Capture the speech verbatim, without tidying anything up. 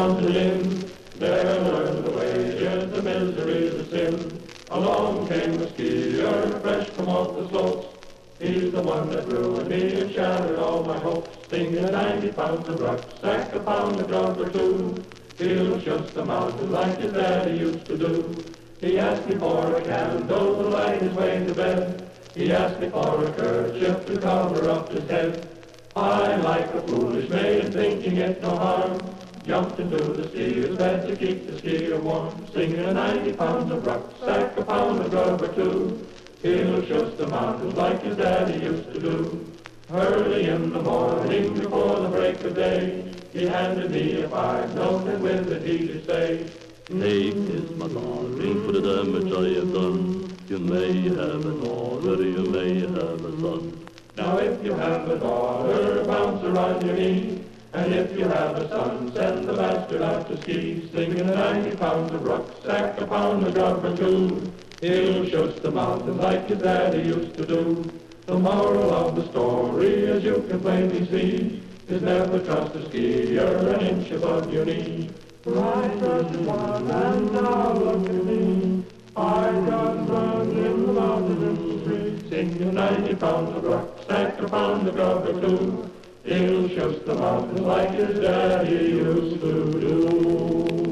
mountain in. There learned the wages, the misery, the sin. Along came the skier, fresh from off the slopes. He's the one that ruined me and shattered all my hopes. Singing ninety pounds of rucksack, a pound of grub or two. He'll just the mountain like his daddy used to do. He asked me for a candle to light his way to bed. He asked me for a kerchief to cover up his head. I, like a foolish maid, thinking it no harm, jumped into the skier's bed to keep the skier warm. Singing ninety pounds of rucksack, a pound of grub or two. He'll just the mountains like his daddy used to do. Early in the morning, before the break of day, he handed me a five note, and with it he did say, "Take this, my darling, for the damage I have done. You may have a daughter, you may have a son. Now if you have a daughter, bounce her on your knee. And if you have a son, send the bastard out to ski. Singing ninety pounds of rucksack, a pound of grub or two. He'll shush the mountains like his daddy used to do." The moral of the story, as you can plainly see, is never trust a skier an inch above your knee. I trusted one, and now look at me. I've got run in the mountains in the street. Singing ninety pounds of rucksack, a pound of grub or two. He'll shush the mountains like his daddy used to do.